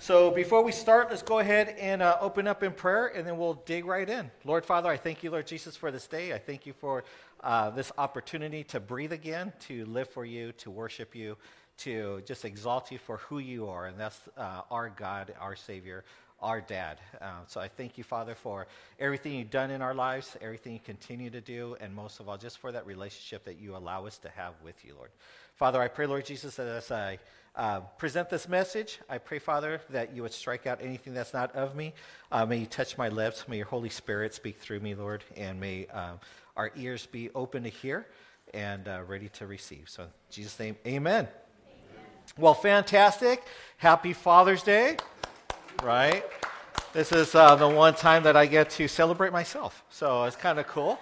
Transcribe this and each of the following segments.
So before we start, let's go ahead and open up in prayer, and then we'll dig right in. Lord Father, I thank you, Lord Jesus, for this day. I thank you for this opportunity to breathe again, to live for you, to worship you, to just exalt you for who you are, and that's our God, our Savior, our Dad. So I thank you, Father, for everything you've done in our lives, everything you continue to do, and most of all, just for that relationship that you allow us to have with you, Lord. Father, I pray, Lord Jesus, that as I present this message, I pray, Father, that you would strike out anything that's not of me. May you touch my lips. May your Holy Spirit speak through me, Lord, and may our ears be open to hear and ready to receive. So in Jesus' name, amen. Well, fantastic. Happy Father's Day, right? This is the one time that I get to celebrate myself, so it's kind of cool.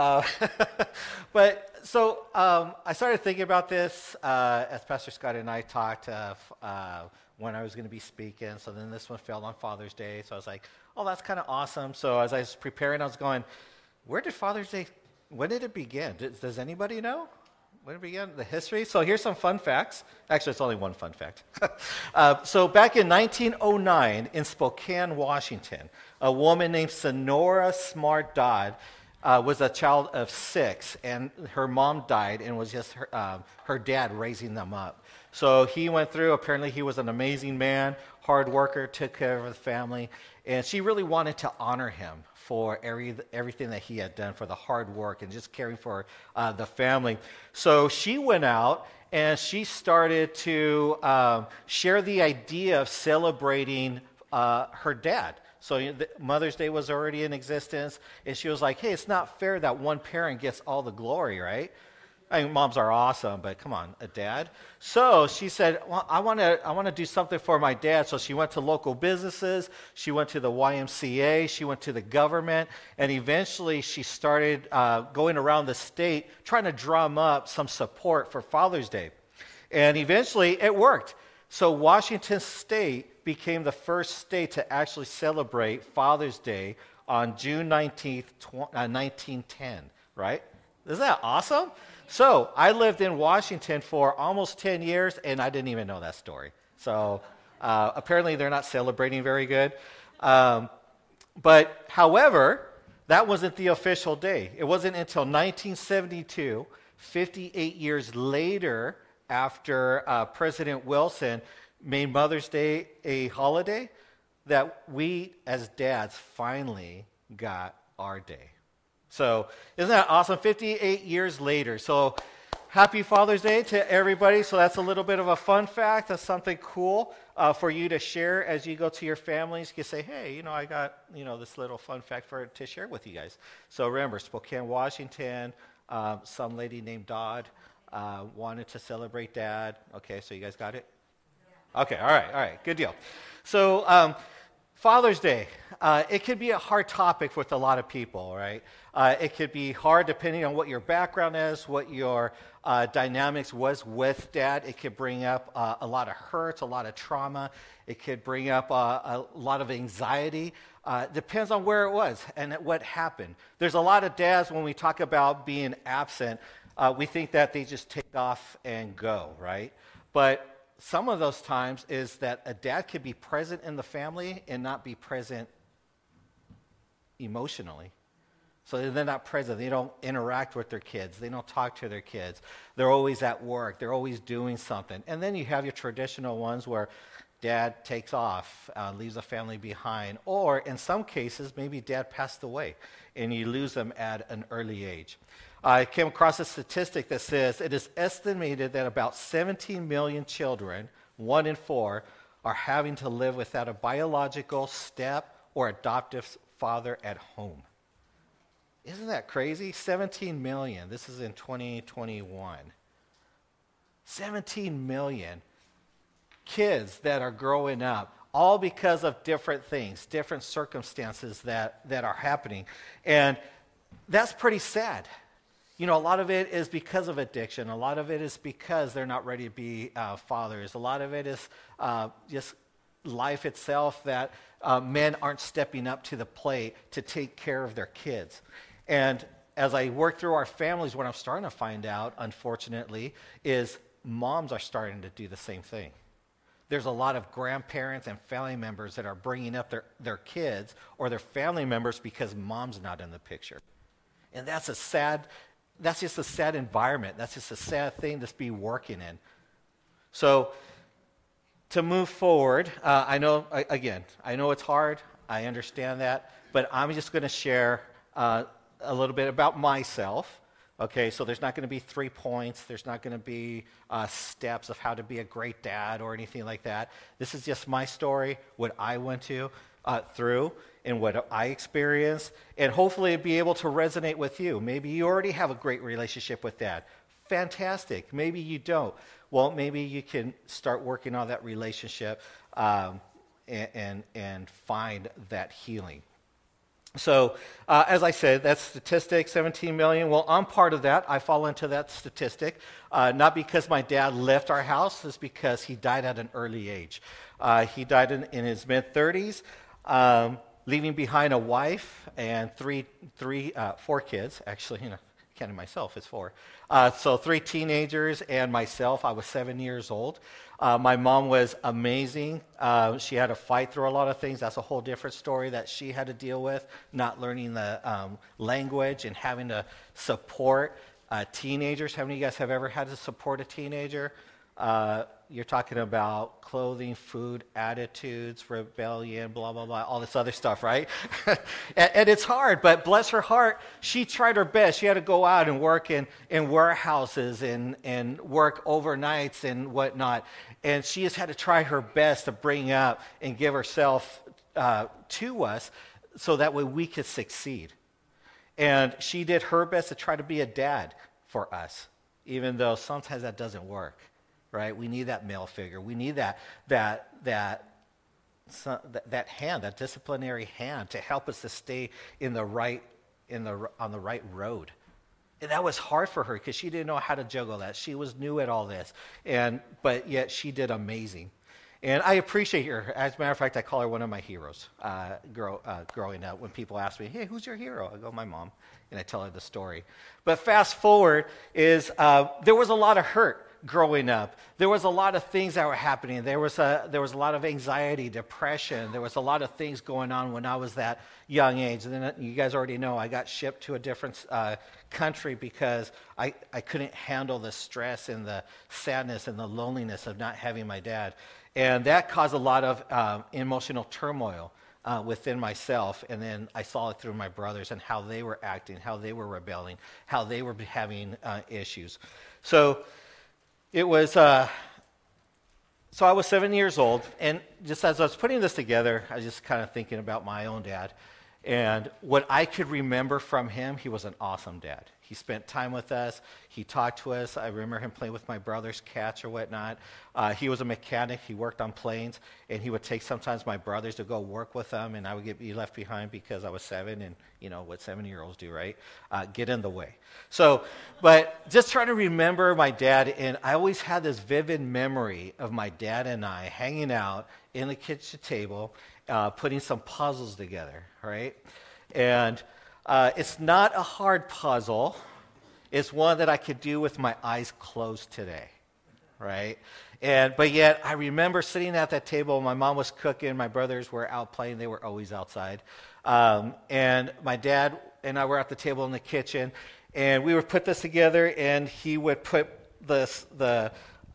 But so I started thinking about this as Pastor Scott and I talked when I was going to be speaking. So then this one fell on Father's Day, so I was like, oh, that's kind of awesome. So as I was preparing, I was going, where did Father's Day, when did it begin? Does anybody know? When it began, the history? So here's some fun facts. Actually, it's only one fun fact. So back in 1909 in Spokane, Washington, a woman named Sonora Smart Dodd was a child of 6, and her mom died, and it was just her dad raising them up. So he went through, apparently he was an amazing man, hard worker, took care of the family, and she really wanted to honor him for everything that he had done, for the hard work and just caring for the family. So she went out and she started to share the idea of celebrating her dad. So Mother's Day was already in existence, and she was like, hey, it's not fair that one parent gets all the glory, right? I mean, moms are awesome, but come on, a dad? So she said, well, I want to do something for my dad. So she went to local businesses, she went to the YMCA, she went to the government, and eventually she started going around the state trying to drum up some support for Father's Day. And eventually it worked. So Washington State became the first state to actually celebrate Father's Day on June 19th, 1910, right? Isn't that awesome? So I lived in Washington for almost 10 years, and I didn't even know that story. So apparently they're not celebrating very good. But however, that wasn't the official day. It wasn't until 1972, 58 years later, after President Wilson made Mother's Day a holiday, that we as dads finally got our day. So isn't that awesome? 58 years later. So happy Father's Day to everybody. So that's a little bit of a fun fact. That's something cool for you to share as you go to your families. You can say, hey, I got, this little fun fact to share with you guys. So remember, Spokane, Washington, some lady named Dodd wanted to celebrate Dad. Okay, so you guys got it? Okay, all right, good deal. So Father's Day, it could be a hard topic with a lot of people, right? It could be hard depending on what your background is, what your dynamics was with Dad. It could bring up a lot of hurt, a lot of trauma. It could bring up a lot of anxiety. Depends on where it was and what happened. There's a lot of dads, when we talk about being absent, we think that they just take off and go, right? But some of those times is that a dad could be present in the family and not be present emotionally. So they're not present. They don't interact with their kids. They don't talk to their kids. They're always at work. They're always doing something. And then you have your traditional ones where dad takes off, leaves the family behind. Or in some cases, maybe dad passed away and you lose them at an early age. I came across a statistic that says it is estimated that about 17 million children, 1 in 4, are having to live without a biological step or adoptive father at home. Isn't that crazy? 17 million. This is in 2021. 17 million kids that are growing up, all because of different things, different circumstances that are happening. And that's pretty sad. A lot of it is because of addiction. A lot of it is because they're not ready to be fathers. A lot of it is just life itself, that men aren't stepping up to the plate to take care of their kids. And as I work through our families, what I'm starting to find out, unfortunately, is moms are starting to do the same thing. there's a lot of grandparents and family members that are bringing up their kids or their family members because mom's not in the picture. And that's just a sad environment. That's just a sad thing to be working in. So to move forward, I know it's hard. I understand that. But I'm just going to share a little bit about myself. Okay, so there's not going to be 3 points. There's not going to be steps of how to be a great dad or anything like that. This is just my story, what I went through and what I experienced, and hopefully be able to resonate with you. Maybe you already have a great relationship with dad. Fantastic. Maybe you don't. Well, maybe you can start working on that relationship and find that healing. So, as I said, that statistic, 17 million. Well, I'm part of that. I fall into that statistic. Not because my dad left our house, it's because he died at an early age. He died in his mid-30s, leaving behind a wife and four kids. Actually, counting myself, it's 4. So 3 teenagers and myself. I was 7 years old. My mom was amazing. She had to fight through a lot of things. That's a whole different story that she had to deal with, not learning the language and having to support teenagers. How many of you guys have ever had to support a teenager? You're talking about clothing, food, attitudes, rebellion, blah, blah, blah, all this other stuff, right? and it's hard, but bless her heart, she tried her best. She had to go out and work in warehouses and work overnights and whatnot. And she just had to try her best to bring up and give herself to us so that way we could succeed. And she did her best to try to be a dad for us, even though sometimes that doesn't work. Right? We need that male figure. We need that hand, that disciplinary hand to help us to stay on the right road. And that was hard for her because she didn't know how to juggle that. She was new at all this, but yet she did amazing. And I appreciate her. As a matter of fact, I call her one of my heroes growing up. When people ask me, hey, who's your hero? I go, my mom, and I tell her the story. But fast forward is there was a lot of hurt growing up. There was a lot of things that were happening. There was a lot of anxiety, depression. There was a lot of things going on when I was that young age. And then you guys already know I got shipped to a different country because I couldn't handle the stress and the sadness and the loneliness of not having my dad. And that caused a lot of emotional turmoil within myself. And then I saw it through my brothers and how they were acting, how they were rebelling, how they were having issues. So it was, so I was 7 years old, and just as I was putting this together, I was just kind of thinking about my own dad. And what I could remember from him, he was an awesome dad. He spent time with us. He talked to us. I remember him playing with my brother's cats or whatnot. He was a mechanic. He worked on planes, and he would take sometimes my brothers to go work with them, and I would be left behind because I was 7, and you know what 7-year-olds do, right? Get in the way. So, but just trying to remember my dad, and I always had this vivid memory of my dad and I hanging out in the kitchen table, putting some puzzles together, right? And it's not a hard puzzle. It's one that I could do with my eyes closed today, right? But yet I remember sitting at that table. My mom was cooking. My brothers were out playing. They were always outside. And my dad and I were at the table in the kitchen, and we would put this together, and he would put the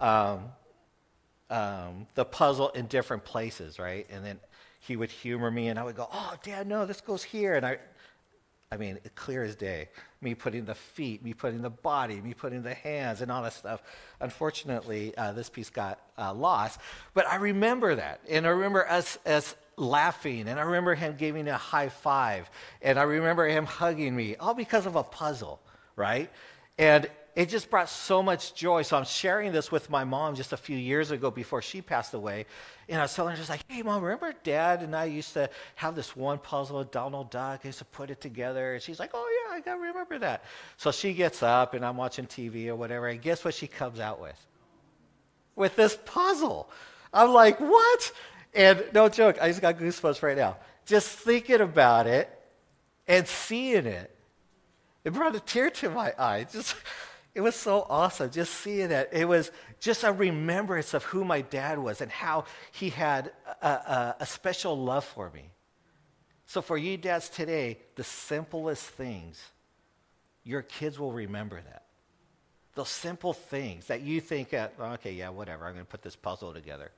puzzle in different places, right? And then he would humor me, and I would go, oh, Dad, no, this goes here. And I mean, clear as day. Me putting the feet, me putting the body, me putting the hands, and all that stuff. Unfortunately, this piece got lost. But I remember that. And I remember us laughing. And I remember him giving me a high five. And I remember him hugging me, all because of a puzzle, right? And it just brought so much joy. So I'm sharing this with my mom just a few years ago before she passed away. And I was telling her, just like, hey, Mom, remember Dad and I used to have this one puzzle, Donald Duck. I used to put it together. And she's like, oh, yeah, I got to remember that. So she gets up, and I'm watching TV or whatever, and guess what she comes out with? With this puzzle. I'm like, what? And no joke, I just got goosebumps right now. Just thinking about it and seeing it. It brought a tear to my eye. It was so awesome just seeing that. It was just a remembrance of who my dad was and how he had a special love for me. So for you dads today, the simplest things, your kids will remember that. Those simple things that you think, okay, yeah, whatever, I'm going to put this puzzle together.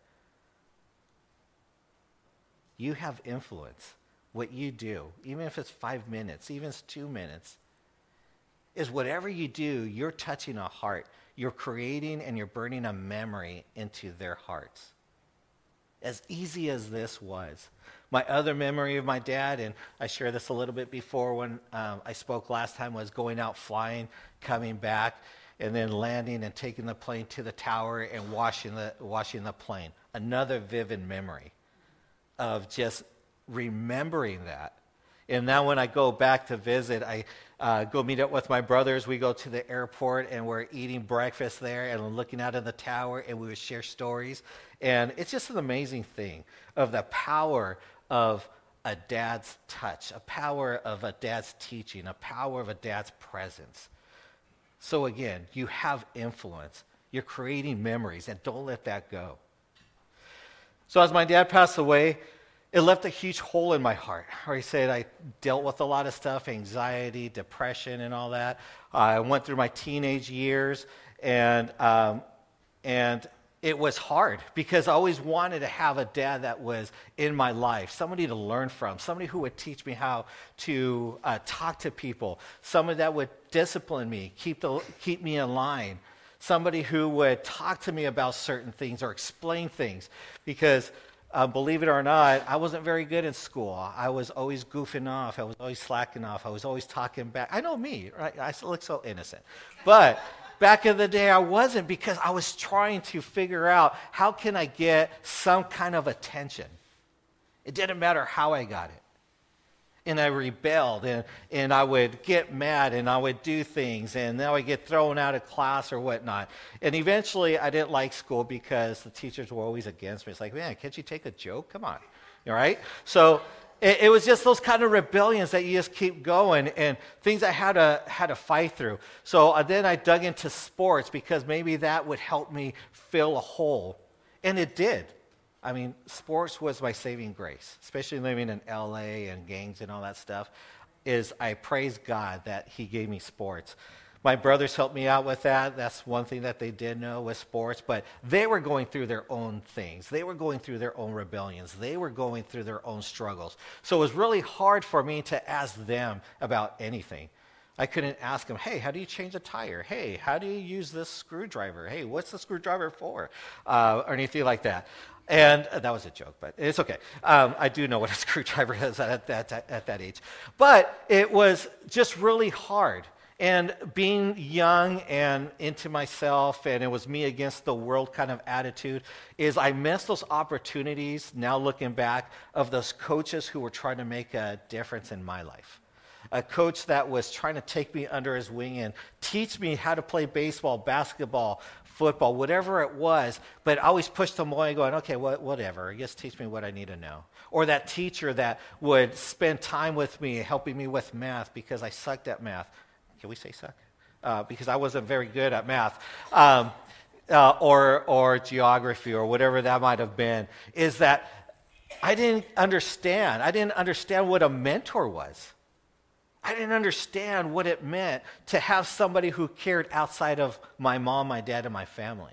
You have influence. What you do, even if it's 5 minutes, even if it's 2 minutes, is whatever you do, you're touching a heart. You're creating and you're burning a memory into their hearts. As easy as this was. My other memory of my dad, and I shared this a little bit before when I spoke last time, was going out flying, coming back, and then landing and taking the plane to the tower and washing the plane. Another vivid memory of just remembering that. And now when I go back to visit, I go meet up with my brothers. We go to the airport, and we're eating breakfast there and looking out of the tower, and we would share stories. And it's just an amazing thing of the power of a dad's touch, a power of a dad's teaching, a power of a dad's presence. So again, you have influence. You're creating memories, and don't let that go. So as my dad passed away, it left a huge hole in my heart. Where he said I dealt with a lot of stuff, anxiety, depression, and all that. I went through my teenage years, and it was hard because I always wanted to have a dad that was in my life, somebody to learn from, somebody who would teach me how to talk to people, somebody that would discipline me, keep me in line, somebody who would talk to me about certain things or explain things because believe it or not, I wasn't very good in school. I was always goofing off. I was always slacking off. I was always talking back. I know me, right? I look so innocent. But back in the day, I wasn't because I was trying to figure out how can I get some kind of attention. It didn't matter how I got it. And I rebelled, and I would get mad, and I would do things, and then I would get thrown out of class or whatnot. And eventually, I didn't like school because the teachers were always against me. It's like, man, can't you take a joke? Come on, all right? So it was just those kind of rebellions that you just keep going, and things I had to fight through. So then I dug into sports because maybe that would help me fill a hole, and it did. I mean, sports was my saving grace, especially living in LA and gangs and all that stuff, is I praise God that he gave me sports. My brothers helped me out with that. That's one thing that they did know with sports, but they were going through their own things. They were going through their own rebellions. They were going through their own struggles. So it was really hard for me to ask them about anything. I couldn't ask them, hey, how do you change a tire? Hey, how do you use this screwdriver? Hey, what's the screwdriver for? Or anything like that. And that was a joke, but it's okay. I do know what a screwdriver is at that age. But it was just really hard. And being young and into myself, and it was me against the world kind of attitude, is I missed those opportunities, now looking back, of those coaches who were trying to make a difference in my life. A coach that was trying to take me under his wing and teach me how to play baseball, basketball, football, whatever it was, but I always pushed them away going, okay, whatever, just teach me what I need to know. Or that teacher that would spend time with me, helping me with math because I sucked at math. Can we say suck? Because I wasn't very good at math. Or geography or whatever that might have been, is that I didn't understand. I didn't understand what a mentor was. I didn't understand what it meant to have somebody who cared outside of my mom, my dad, and my family.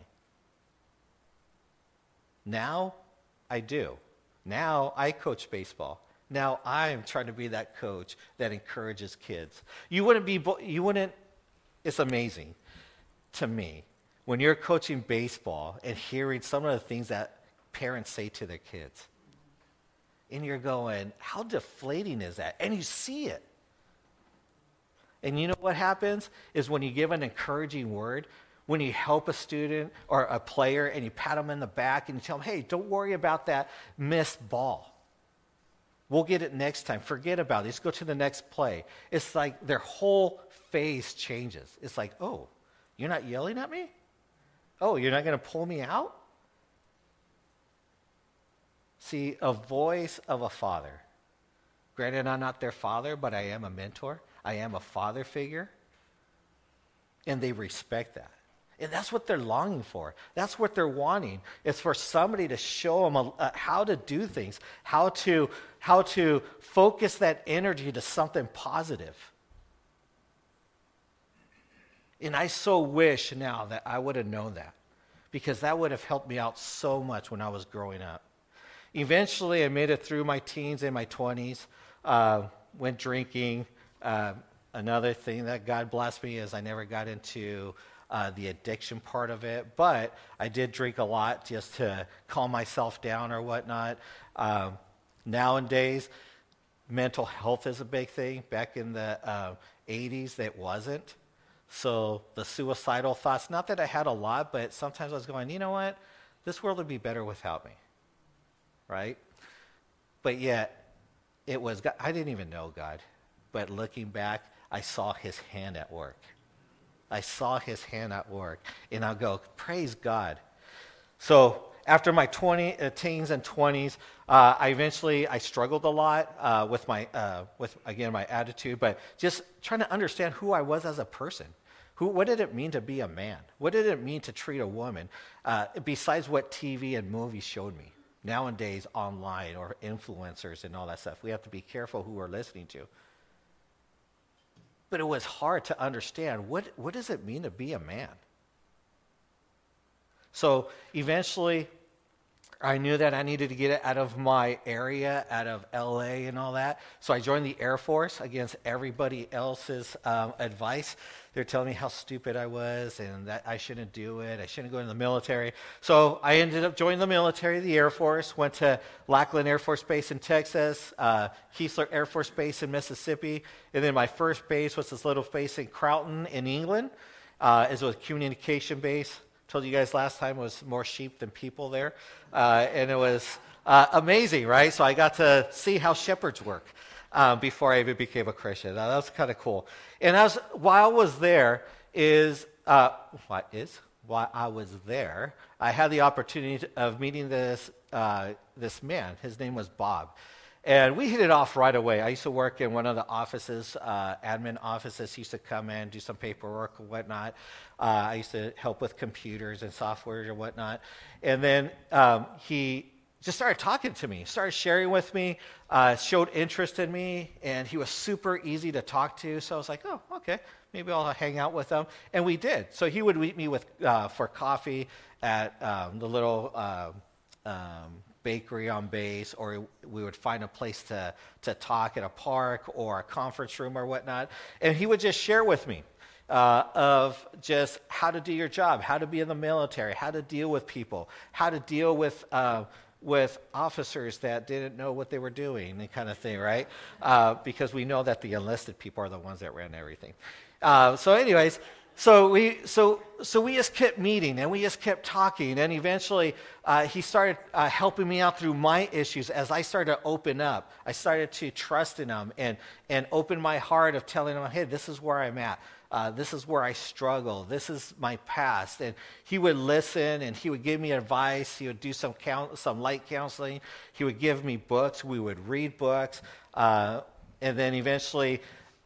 Now, I do. Now, I coach baseball. Now, I'm trying to be that coach that encourages kids. It's amazing to me when you're coaching baseball and hearing some of the things that parents say to their kids. And you're going, how deflating is that? And you see it. And you know what happens is when you give an encouraging word, when you help a student or a player and you pat them in the back and you tell them, hey, don't worry about that missed ball. We'll get it next time. Forget about it. Let's go to the next play. It's like their whole face changes. It's like, oh, you're not yelling at me? Oh, you're not going to pull me out? See, a voice of a father. Granted, I'm not their father, but I am a mentor. I am a father figure. and they respect that. And that's what they're longing for. That's what they're wanting. It's for somebody to show them how to do things, how to focus that energy to something positive. And I so wish now that I would have known that, because that would have helped me out so much when I was growing up. Eventually, I made it through my teens and my 20s, went drinking. Another thing that God blessed me is I never got into the addiction part of it, but I did drink a lot just to calm myself down or whatnot. Nowadays, mental health is a big thing. Back in the 80s, that wasn't. So the suicidal thoughts, not that I had a lot, but sometimes I was going, you know what? This world would be better without me, right? But yet, it was God. I didn't even know God, but looking back, I saw his hand at work. I saw his hand at work, and I'll go, praise God. So after my teens and 20s, I struggled a lot with my attitude, but just trying to understand who I was as a person. What did it mean to be a man? What did it mean to treat a woman? Besides what TV and movies showed me. Nowadays, online or influencers and all that stuff, we have to be careful who we're listening to. But it was hard to understand, what does it mean to be a man? So eventually, I knew that I needed to get out of my area, out of LA and all that. So I joined the Air Force against everybody else's advice. They're telling me how stupid I was and that I shouldn't do it. I shouldn't go into the military. So I ended up joining the military, the Air Force, went to Lackland Air Force Base in Texas, Keesler Air Force Base in Mississippi, and then my first base was this little base in Croton in England. It was a communication base. Told you guys last time it was more sheep than people there. And it was amazing, right? So I got to see how shepherds work before I even became a Christian. That was kind of cool. And while I was there, I had the opportunity of meeting this man. His name was Bob. And we hit it off right away. I used to work in one of the offices, admin offices. He used to come in, do some paperwork and whatnot. I used to help with computers and software and whatnot. And then he just started talking to me, started sharing with me, showed interest in me, and he was super easy to talk to. So I was like, oh, okay, maybe I'll hang out with him. And we did. So he would meet me for coffee at the little bakery on base, or we would find a place to talk at a park or a conference room or whatnot. And he would just share with me of just how to do your job, how to be in the military, how to deal with people, how to deal with officers that didn't know what they were doing, that kind of thing, right? Because we know that the enlisted people are the ones that ran everything. So anyways, so we just kept meeting and we just kept talking, and eventually he started helping me out through my issues. As I started to open up, I started to trust in him and open my heart of telling him, hey, this is where I'm at. This is where I struggle. This is my past. And he would listen, and he would give me advice. He would do some light counseling. He would give me books. We would read books. And then eventually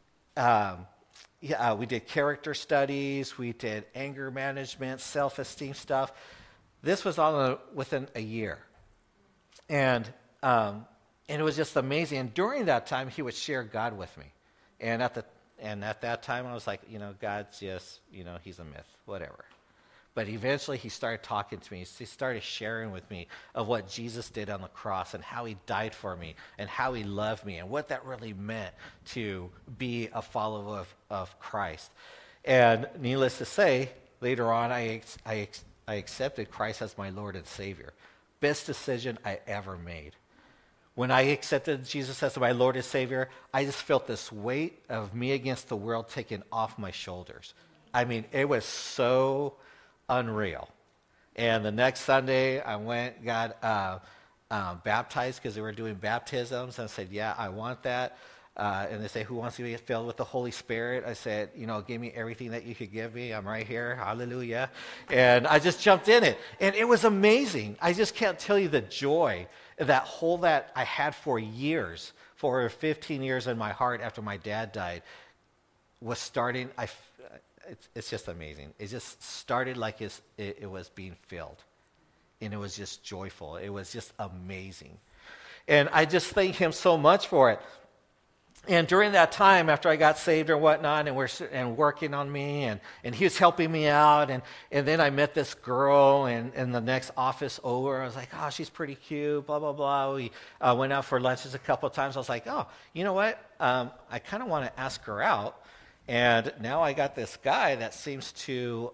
we did character studies. We did anger management, self-esteem stuff. This was all within a year. And it was just amazing. And during that time, he would share God with me. And at that time, I was like, God's just, he's a myth, whatever. But eventually, he started talking to me. He started sharing with me of what Jesus did on the cross and how he died for me and how he loved me and what that really meant to be a follower of Christ. And needless to say, later on, I accepted Christ as my Lord and Savior. Best decision I ever made. When I accepted Jesus as my Lord and Savior, I just felt this weight of me against the world taken off my shoulders. I mean, it was so unreal. And the next Sunday, I went, got baptized because they were doing baptisms. And I said, yeah, I want that. And they say, who wants to be filled with the Holy Spirit? I said, give me everything that you could give me. I'm right here. Hallelujah. And I just jumped in it. And it was amazing. I just can't tell you the joy, that hole that I had for years, for 15 years in my heart after my dad died, was starting. it's just amazing. It just started like it was being filled, and it was just joyful. It was just amazing. And I just thank him so much for it. And during that time, after I got saved or whatnot, and working on me, and he was helping me out, and then I met this girl in the next office over. I was like, oh, she's pretty cute, blah, blah, blah. We went out for lunches a couple of times. I was like, oh, you know what? I kind of want to ask her out. And now I got this guy that seems to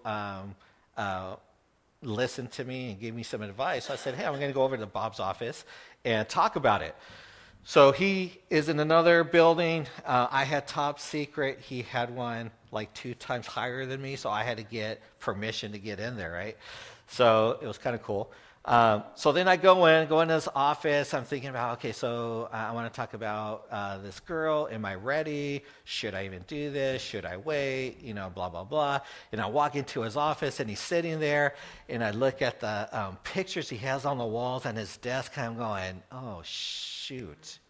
listen to me and give me some advice. So I said, hey, I'm going to go over to Bob's office and talk about it. So he is in another building. I had top secret. He had one like 2 times higher than me, so I had to get permission to get in there, right? So it was kind of cool. So then I go into his office. I'm thinking about, okay, so I want to talk about this girl. Am I ready? Should I even do this? Should I wait? You know, blah, blah, blah. And I walk into his office, and he's sitting there, and I look at the pictures he has on the walls on his desk, and I'm going, oh, shoot.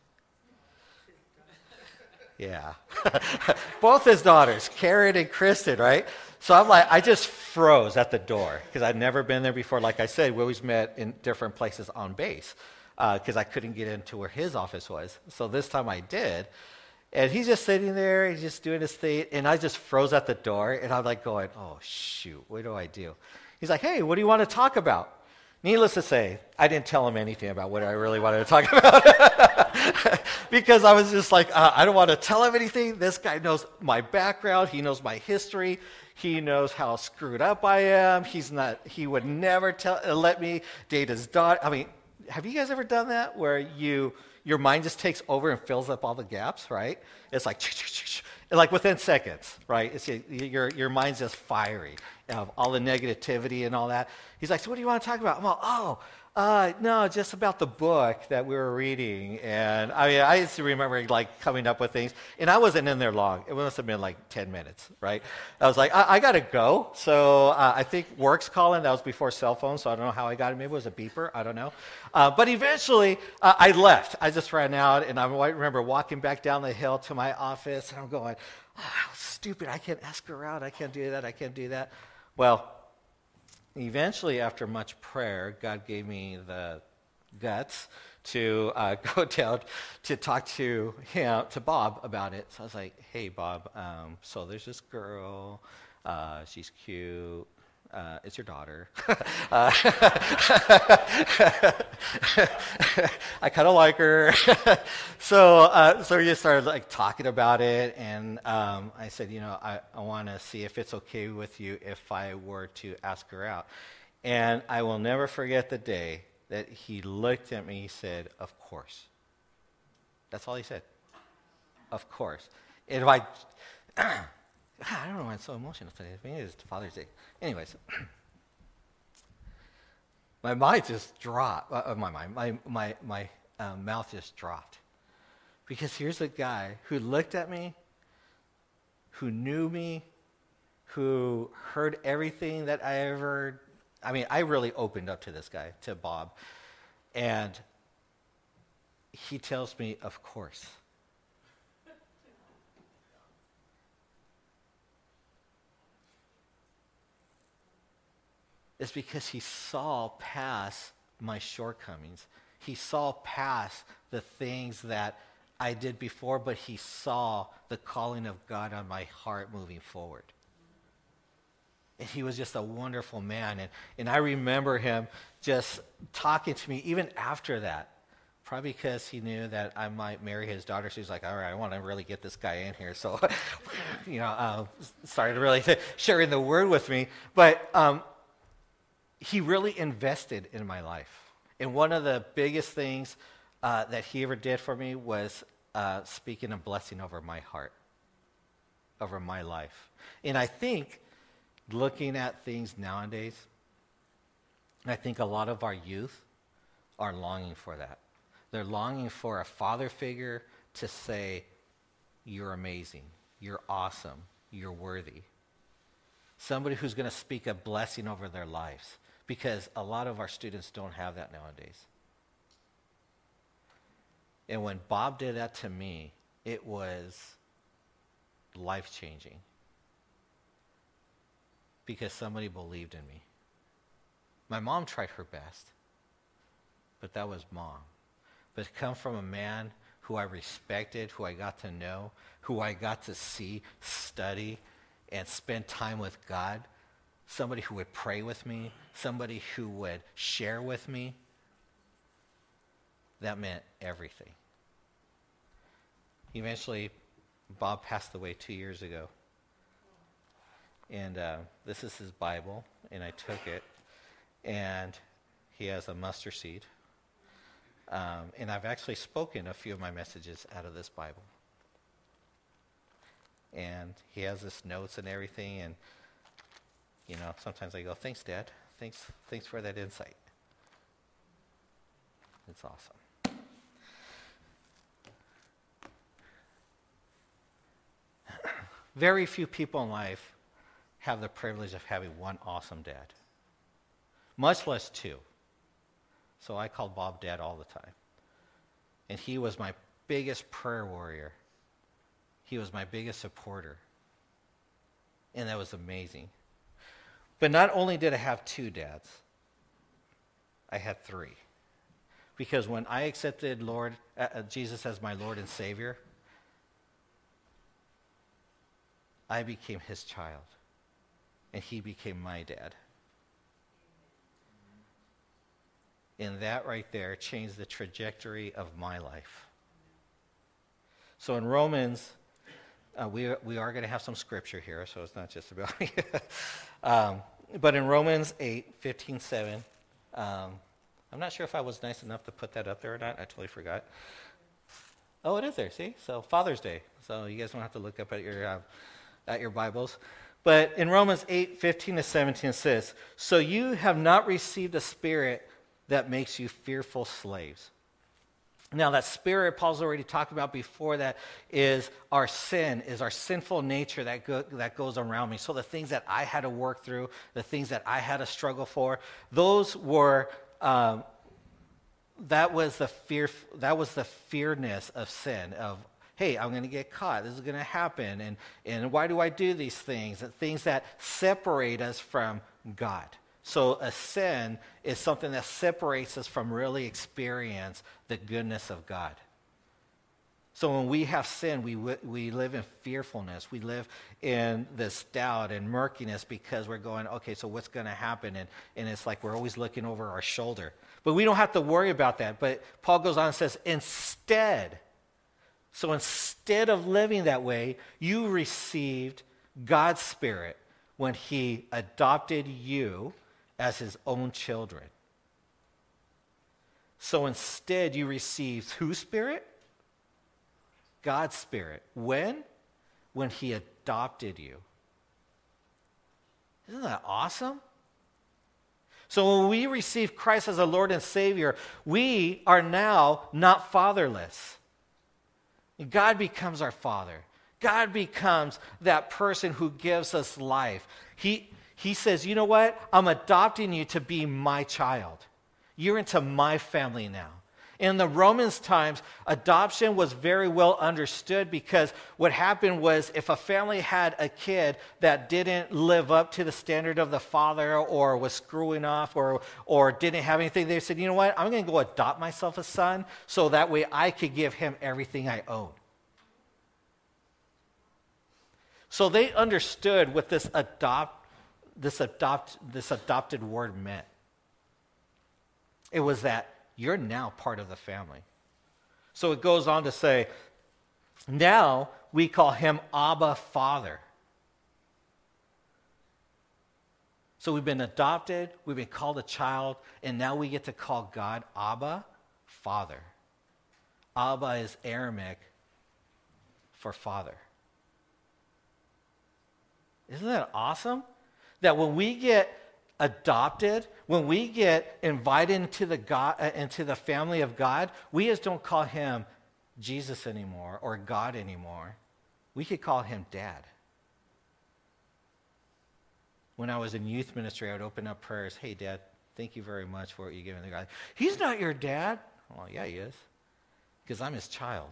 Yeah. Both his daughters, Karen and Kristen, right? So I'm like, I just froze at the door because I'd never been there before. Like I said, we always met in different places on base because I couldn't get into where his office was. So this time I did. And he's just sitting there, he's just doing his thing, and I just froze at the door, and I'm like going, oh, shoot, what do I do? He's like, hey, what do you want to talk about? Needless to say, I didn't tell him anything about what I really wanted to talk about because I was just like, I don't want to tell him anything. This guy knows my background. He knows my history. He knows how screwed up I am. He would never let me date his daughter. I mean, have you guys ever done that where your mind just takes over and fills up all the gaps, right? It's like within seconds, right? It's your mind's just fiery of all the negativity and all that. He's like, so what do you want to talk about? I'm like, no, just about the book that we were reading. And I mean, I used to remember like coming up with things, and I wasn't in there long. It must have been like 10 minutes, right? I was like, I got to go. So I think work's calling. That was before cell phones, so I don't know how I got it. Maybe it was a beeper. I don't know. But eventually, I left. I just ran out, and I remember walking back down the hill to my office, and I'm going, oh, how stupid. I can't ask her out. I can't do that. I can't do that. Well, eventually, after much prayer, God gave me the guts to go down to talk to Bob about it. So I was like, hey, Bob, so there's this girl. She's cute. It's your daughter. I kind of like her. So we just started like talking about it, and I said, I want to see if it's okay with you if I were to ask her out. And I will never forget the day that he looked at me. He said, "Of course." That's all he said. Of course. And if I don't know why I'm so emotional today. Maybe it's Father's Day. Anyways, my mind just dropped. My mouth just dropped. Because here's a guy who looked at me, who knew me, who heard everything that I really opened up to this guy, to Bob. And he tells me, of course. It's because he saw past my shortcomings. He saw past the things that I did before, but he saw the calling of God on my heart moving forward. And he was just a wonderful man. And I remember him just talking to me even after that, probably because he knew that I might marry his daughter. So he's like, all right, I want to really get this guy in here. So, started really sharing the word with me. But he really invested in my life. And one of the biggest things that he ever did for me was speaking a blessing over my heart, over my life. And I think, looking at things nowadays, I think a lot of our youth are longing for that. They're longing for a father figure to say, you're amazing, you're awesome, you're worthy. Somebody who's going to speak a blessing over their lives. Because a lot of our students don't have that nowadays. And when Bob did that to me, it was life-changing. because somebody believed in me. My mom tried her best, but that was mom. But to come from a man who I respected, who I got to know, who I got to see, study, and spend time with God, somebody who would pray with me, somebody who would share with me, that meant everything. Eventually, Bob passed away 2 years ago. And this is his Bible, and I took it, and he has a mustard seed. And I've actually spoken a few of my messages out of this Bible. And he has his notes and everything, and, sometimes I go, thanks, Dad. Thanks for that insight. It's awesome. Very few people in life have the privilege of having one awesome dad, much less two. So I called Bob Dad all the time. And he was my biggest prayer warrior. He was my biggest supporter. And that was amazing. But not only did I have two dads, I had three. Because when I accepted Jesus as my Lord and Savior, I became his child. And he became my dad. And that right there changed the trajectory of my life. So in Romans, we are going to have some scripture here, so it's not just about me. But in Romans 8:15-7, I'm not sure if I was nice enough to put that up there or not. I totally forgot. Oh, it is there, see? So Father's Day. So you guys don't have to look up at your Bibles. But in Romans 8:15-17 it says, "So you have not received a spirit that makes you fearful slaves." Now that spirit Paul's already talked about before that is our sin, is our sinful nature that goes around me. So the things that I had to work through, the things that I had to struggle for, those were, that was the fearness of sin, of, hey, I'm going to get caught. This is going to happen. And why do I do these things? And things that separate us from God. So a sin is something that separates us from really experience the goodness of God. So when we have sin, we live in fearfulness. We live in this doubt and murkiness because we're going, okay, so what's going to happen? And it's like we're always looking over our shoulder. But we don't have to worry about that. But Paul goes on and says, instead of living that way, you received God's Spirit when he adopted you as his own children. So instead, you received whose Spirit? God's Spirit. When? When he adopted you. Isn't that awesome? So when we receive Christ as a Lord and Savior, we are now not fatherless. God becomes our Father. God becomes that person who gives us life. He says, you know what? I'm adopting you to be my child. You're into my family now. In the Romans times, adoption was very well understood because what happened was if a family had a kid that didn't live up to the standard of the father or was screwing off or didn't have anything, they said, you know what? I'm going to go adopt myself a son so that way I could give him everything I own. So they understood what this adopted word meant. It was that you're now part of the family. So it goes on to say, now we call him Abba, Father. So we've been adopted, we've been called a child, and now we get to call God Abba, Father. Abba is Aramaic for father. Isn't that awesome? That when we get adopted, when we get invited into the family of God, we just don't call him Jesus anymore or God anymore. We could call him Dad. When I was in youth ministry, I would open up prayers. Hey, Dad, thank you very much for what you gave me. God. He's not your dad. Well, yeah, he is. Because I'm his child.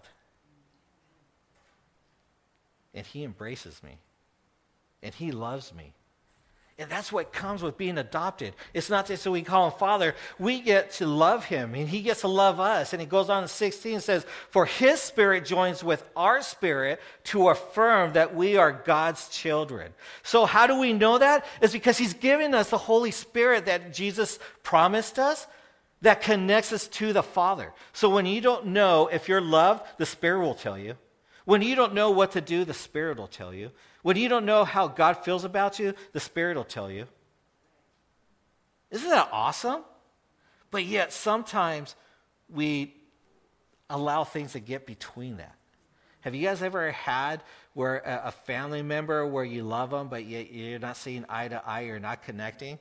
And he embraces me. And he loves me. And that's what comes with being adopted. It's not just so we call him Father. We get to love him, and he gets to love us. And he goes on in 16 and says, for his spirit joins with our spirit to affirm that we are God's children. So how do we know that? It's because he's given us the Holy Spirit that Jesus promised us that connects us to the Father. So when you don't know if you're loved, the Spirit will tell you. When you don't know what to do, the Spirit will tell you. When you don't know how God feels about you, the Spirit will tell you. Isn't that awesome? But yet sometimes we allow things to get between that. Have you guys ever had where a family member where you love them, but yet you're not seeing eye to eye, you're not connecting?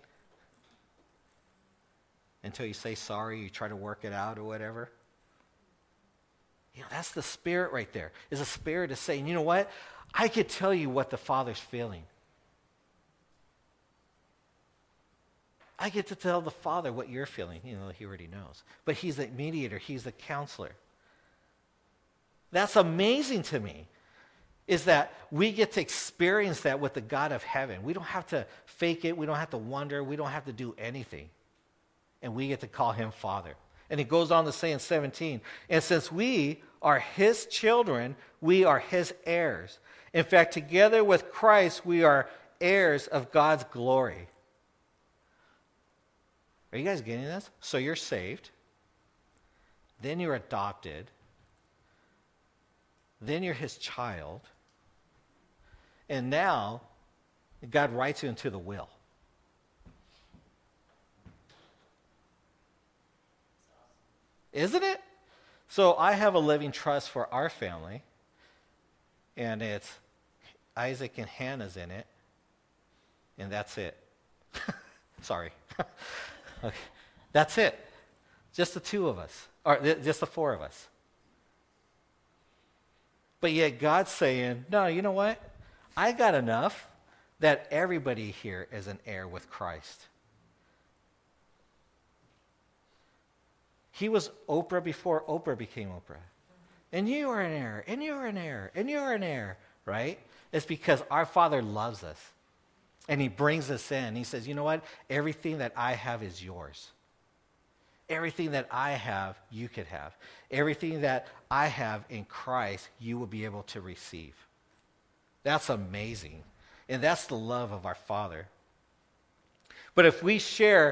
Until you say sorry, you try to work it out or whatever. That's the Spirit right there. Is a Spirit is saying, you know what? I could tell you what the Father's feeling. I get to tell the Father what you're feeling. He already knows. But he's the mediator. He's the counselor. That's amazing to me, is that we get to experience that with the God of heaven. We don't have to fake it. We don't have to wonder. We don't have to do anything. And we get to call him Father. And he goes on to say in 17, and since we are his children, we are his heirs. In fact, together with Christ, we are heirs of God's glory. Are you guys getting this? So you're saved. Then you're adopted. Then you're his child. And now, God writes you into the will. Isn't it? So I have a living trust for our family, and it's Isaac and Hannah's in it, and that's it. Sorry. Okay. That's it. Just the two of us, or just the four of us. But yet God's saying, no, you know what? I got enough that everybody here is an heir with Christ. He was Oprah before Oprah became Oprah. And you are an heir, and you're an heir, and you're an heir, right? It's because our Father loves us. And he brings us in. He says, you know what? Everything that I have is yours. Everything that I have, you could have. Everything that I have in Christ, you will be able to receive. That's amazing. And that's the love of our Father. But if we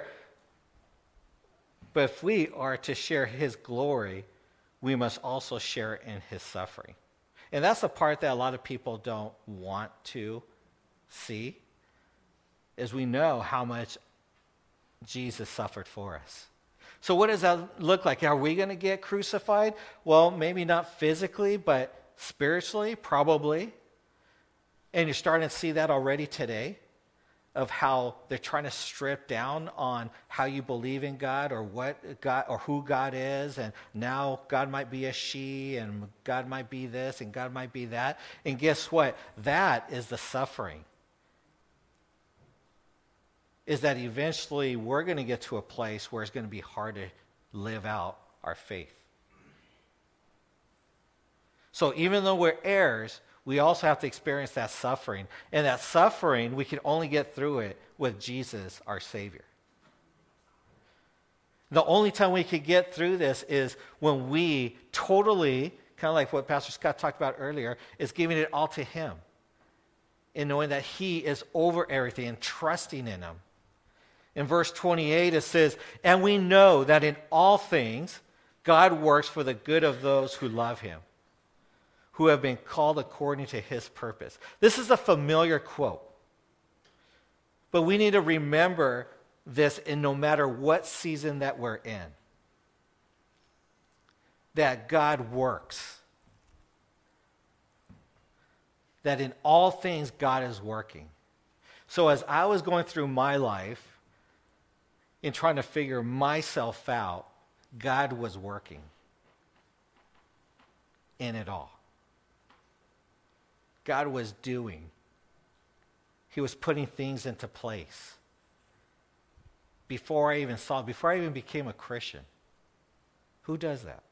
are to share his glory, we must also share in his suffering. And that's the part that a lot of people don't want to see, is we know how much Jesus suffered for us. So what does that look like? Are we going to get crucified? Well, maybe not physically, but spiritually, probably. And you're starting to see that already today, of how they're trying to strip down on how you believe in God or what God or who God is, and now God might be a she, and God might be this, and God might be that. And guess what? That is the suffering. Is that eventually we're going to get to a place where it's going to be hard to live out our faith. So even though we're heirs, we also have to experience that suffering. And that suffering, we can only get through it with Jesus, our Savior. The only time we can get through this is when we totally, kind of like what Pastor Scott talked about earlier, is giving it all to him. And knowing that he is over everything and trusting in him. In verse 28, it says, and we know that in all things, God works for the good of those who love him, who have been called according to his purpose. This is a familiar quote. But we need to remember this in no matter what season that we're in. That God works. That in all things God is working. So as I was going through my life in trying to figure myself out, God was working in it all. God was doing. He was putting things into place. Before I even became a Christian. Who does that?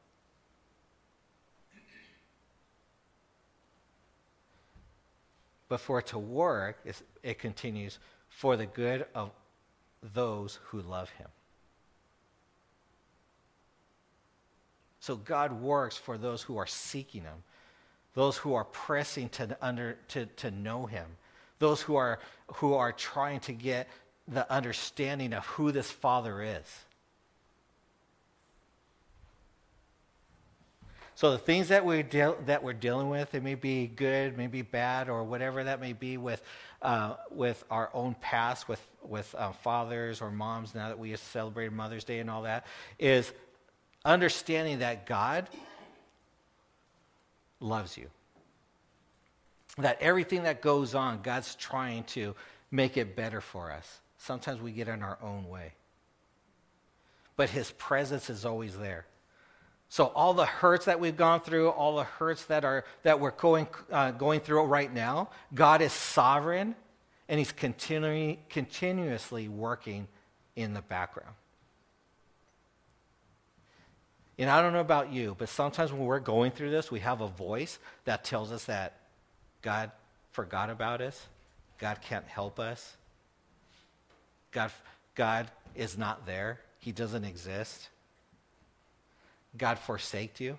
But for it to work, it continues for the good of those who love him. So God works for those who are seeking him, those who are pressing to know him, those who are trying to get the understanding of who this Father is. So the things that we're dealing with, it may be good, maybe bad, or whatever that may be with our own past, with fathers or moms, now that we have celebrated Mother's Day and all that, is understanding that God loves you. That everything that goes on, God's trying to make it better for us. Sometimes we get in our own way. But his presence is always there. So all the hurts that we've gone through, all the hurts that we're going through right now, God is sovereign, and he's continuously working in the background. And I don't know about you, but sometimes when we're going through this, we have a voice that tells us that God forgot about us, God can't help us, God is not there, he doesn't exist. God forsaked you.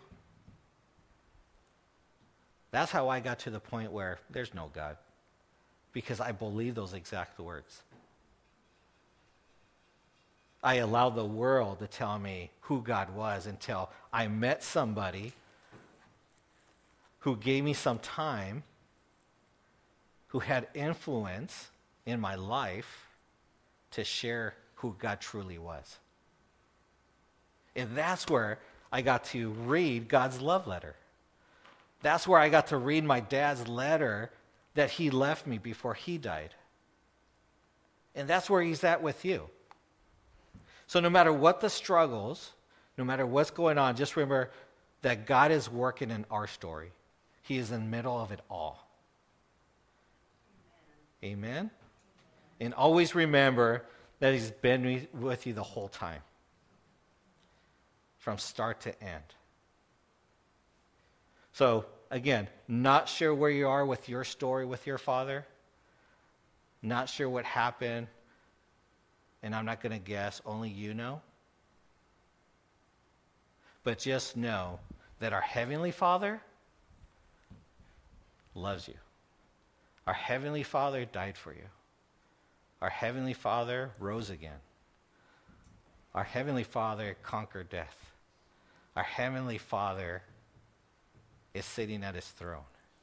That's how I got to the point where there's no God, because I believe those exact words. I allowed the world to tell me who God was until I met somebody who gave me some time, who had influence in my life to share who God truly was. And that's where I got to read God's love letter. That's where I got to read my dad's letter that he left me before he died. And that's where he's at with you. So no matter what the struggles, no matter what's going on, just remember that God is working in our story. He is in the middle of it all. Amen? Amen? And always remember that he's been with you the whole time, from start to end. So, again, not sure where you are with your story with your father, not sure what happened, and I'm not going to guess, only you know. But just know that our Heavenly Father loves you. Our Heavenly Father died for you. Our Heavenly Father rose again. Our Heavenly Father conquered death. Our Heavenly Father is sitting at his throne.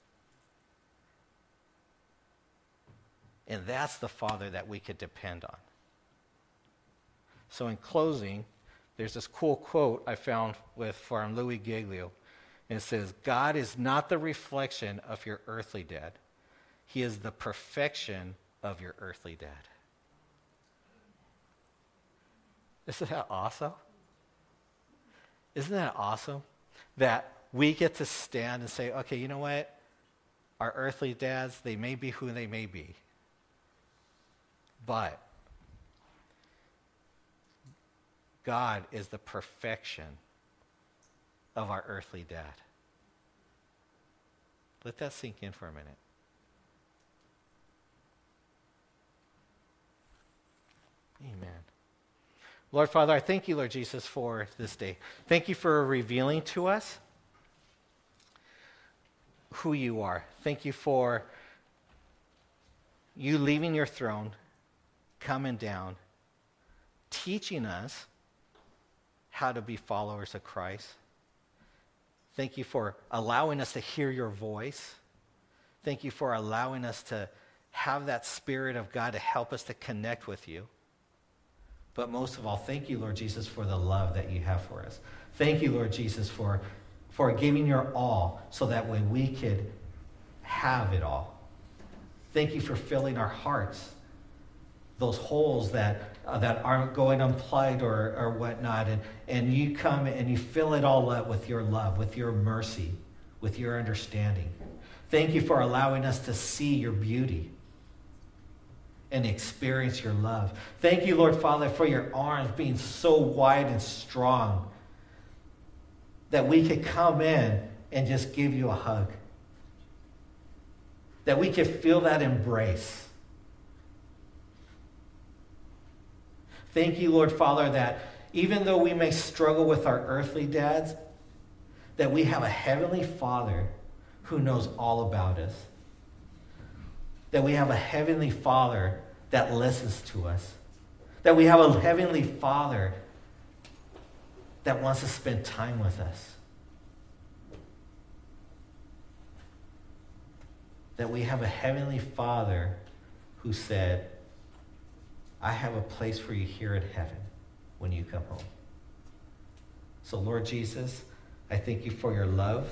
And that's the Father that we could depend on. So in closing, there's this cool quote I found from Louis Giglio. And it says, God is not the reflection of your earthly dad. He is the perfection of your earthly dad. Isn't that awesome? Isn't that awesome? That we get to stand and say, okay, you know what? Our earthly dads, they may be who they may be. But God is the perfection of our earthly dad. Let that sink in for a minute. Amen. Lord Father, I thank you, Lord Jesus, for this day. Thank you for revealing to us who you are. Thank you for you leaving your throne, coming down, teaching us how to be followers of Christ. Thank you for allowing us to hear your voice. Thank you for allowing us to have that Spirit of God to help us to connect with you. But most of all, thank you, Lord Jesus, for the love that you have for us. Thank you, Lord Jesus, for giving your all so that way we could have it all. Thank you for filling our hearts, those holes that aren't going unplugged or whatnot, and you come and you fill it all up with your love, with your mercy, with your understanding. Thank you for allowing us to see your beauty and experience your love. Thank you, Lord Father, for your arms being so wide and strong that we could come in and just give you a hug. That we could feel that embrace. Thank you, Lord Father, that even though we may struggle with our earthly dads, that we have a heavenly Father who knows all about us. That we have a heavenly Father that listens to us. That we have a heavenly Father that wants to spend time with us. That we have a heavenly Father who said, I have a place for you here in heaven when you come home. So Lord Jesus, I thank you for your love.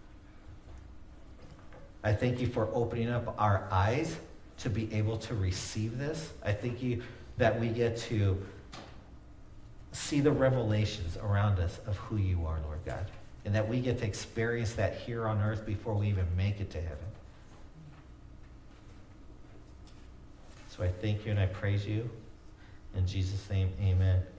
I thank you for opening up our eyes to be able to receive this. I thank you that we get to see the revelations around us of who you are, Lord God, and that we get to experience that here on earth before we even make it to heaven. So I thank you and I praise you. In Jesus' name, amen.